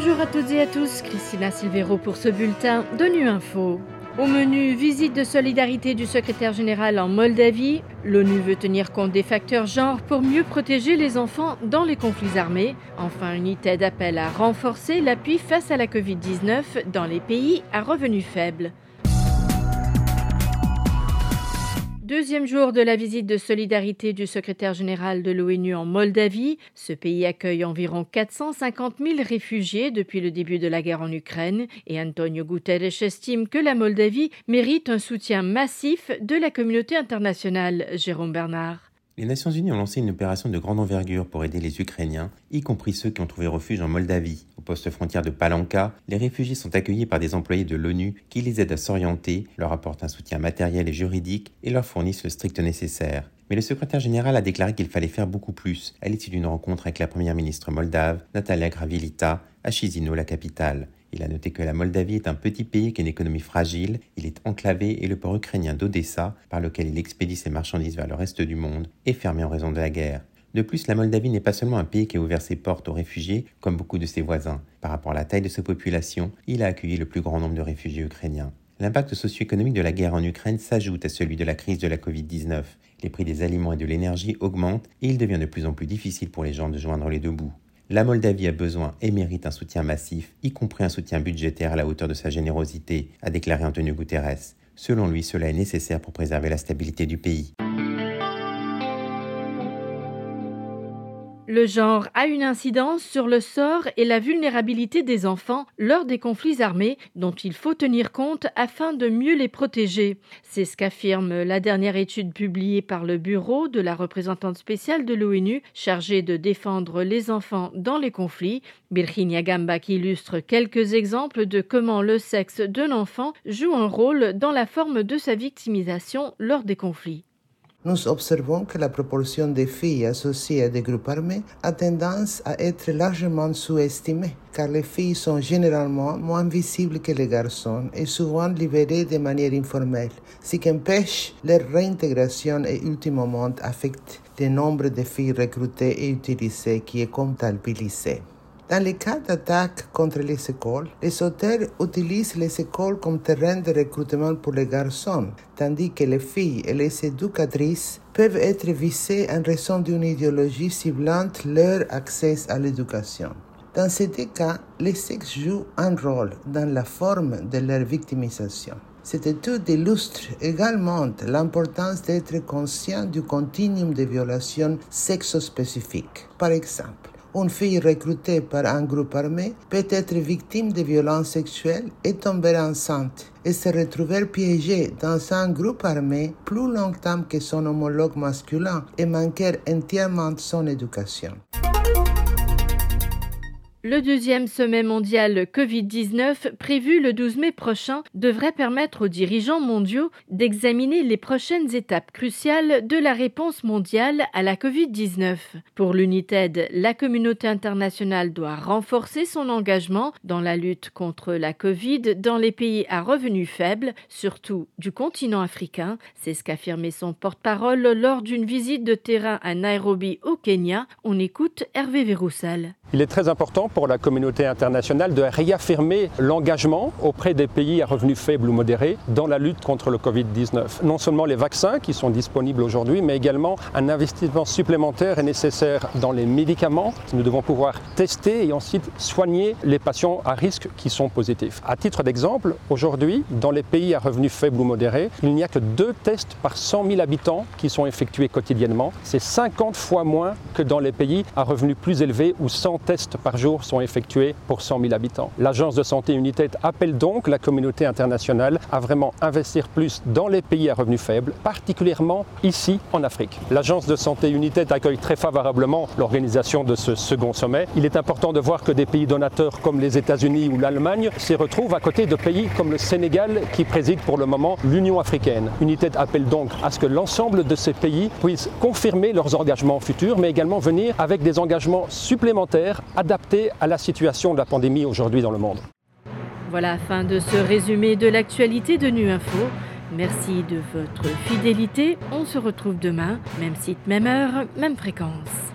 Bonjour à toutes et à tous, Christina Silvero pour ce bulletin de Nu Info. Au menu, visite de solidarité du secrétaire général en Moldavie. L'ONU veut tenir compte des facteurs genre pour mieux protéger les enfants dans les conflits armés. Enfin, UNITAID appelle à renforcer l'appui face à la Covid-19 dans les pays à revenus faibles. Deuxième jour de la visite de solidarité du secrétaire général de l'ONU en Moldavie. Ce pays accueille environ 450 000 réfugiés depuis le début de la guerre en Ukraine et Antonio Guterres estime que la Moldavie mérite un soutien massif de la communauté internationale. Jérôme Bernard. Les Nations Unies ont lancé une opération de grande envergure pour aider les Ukrainiens, y compris ceux qui ont trouvé refuge en Moldavie. Au poste frontière de Palanca, les réfugiés sont accueillis par des employés de l'ONU qui les aident à s'orienter, leur apportent un soutien matériel et juridique et leur fournissent le strict nécessaire. Mais le secrétaire général a déclaré qu'il fallait faire beaucoup plus à l'issue d'une rencontre avec la première ministre moldave, Natalia Gravilita, à Chisinau, la capitale. Il a noté que la Moldavie est un petit pays qui a une économie fragile, il est enclavé et le port ukrainien d'Odessa, par lequel il expédie ses marchandises vers le reste du monde, est fermé en raison de la guerre. De plus, la Moldavie n'est pas seulement un pays qui a ouvert ses portes aux réfugiés, comme beaucoup de ses voisins. Par rapport à la taille de sa population, il a accueilli le plus grand nombre de réfugiés ukrainiens. L'impact socio-économique de la guerre en Ukraine s'ajoute à celui de la crise de la Covid-19. Les prix des aliments et de l'énergie augmentent et il devient de plus en plus difficile pour les gens de joindre les deux bouts. La Moldavie a besoin et mérite un soutien massif, y compris un soutien budgétaire à la hauteur de sa générosité, a déclaré Antonio Guterres. Selon lui, cela est nécessaire pour préserver la stabilité du pays. Le genre a une incidence sur le sort et la vulnérabilité des enfants lors des conflits armés dont il faut tenir compte afin de mieux les protéger. C'est ce qu'affirme la dernière étude publiée par le bureau de la représentante spéciale de l'ONU chargée de défendre les enfants dans les conflits. Virginia Gamba qui illustre quelques exemples de comment le sexe d'un enfant joue un rôle dans la forme de sa victimisation lors des conflits. Nous observons que la proportion des filles associées à des groupes armés a tendance à être largement sous-estimée, car les filles sont généralement moins visibles que les garçons et souvent libérées de manière informelle, ce qui empêche leur réintégration et ultimement affecte le nombre de filles recrutées et utilisées qui est comptabilisé. Dans les cas d'attaque contre les écoles, les auteurs utilisent les écoles comme terrain de recrutement pour les garçons, tandis que les filles et les éducatrices peuvent être visées en raison d'une idéologie ciblant leur accès à l'éducation. Dans ces deux cas, les sexes jouent un rôle dans la forme de leur victimisation. Cette étude illustre également l'importance d'être conscient du continuum de violations sexospécifiques. Par exemple, une fille recrutée par un groupe armé peut être victime de violences sexuelles et tomber enceinte et se retrouver piégée dans un groupe armé plus longtemps que son homologue masculin et manquer entièrement son éducation. Le deuxième sommet mondial Covid-19, prévu le 12 mai prochain, devrait permettre aux dirigeants mondiaux d'examiner les prochaines étapes cruciales de la réponse mondiale à la Covid-19. Pour l'UNITAID, la communauté internationale doit renforcer son engagement dans la lutte contre la Covid dans les pays à revenus faibles, surtout du continent africain. C'est ce qu'affirmait son porte-parole lors d'une visite de terrain à Nairobi au Kenya. On écoute Hervé Véroussal. Il est très important pour la communauté internationale de réaffirmer l'engagement auprès des pays à revenus faibles ou modérés dans la lutte contre le Covid-19. Non seulement les vaccins qui sont disponibles aujourd'hui, mais également un investissement supplémentaire est nécessaire dans les médicaments. Nous devons pouvoir tester et ensuite soigner les patients à risque qui sont positifs. À titre d'exemple, aujourd'hui, dans les pays à revenus faibles ou modérés, il n'y a que 2 tests par 100 000 habitants qui sont effectués quotidiennement. C'est 50 fois moins que dans les pays à revenus plus élevés où 100 tests par jour sont effectués pour 100 000 habitants. L'Agence de santé UNITAID appelle donc la communauté internationale à vraiment investir plus dans les pays à revenus faibles, particulièrement ici en Afrique. L'Agence de santé UNITAID accueille très favorablement l'organisation de ce second sommet. Il est important de voir que des pays donateurs comme les États-Unis ou l'Allemagne s'y retrouvent à côté de pays comme le Sénégal qui préside pour le moment l'Union africaine. UNITAID appelle donc à ce que l'ensemble de ces pays puissent confirmer leurs engagements futurs, mais également venir avec des engagements supplémentaires adaptés à la situation de la pandémie aujourd'hui dans le monde. Voilà, fin de ce résumé de l'actualité de Nu Info. Merci de votre fidélité. On se retrouve demain, même site, même heure, même fréquence.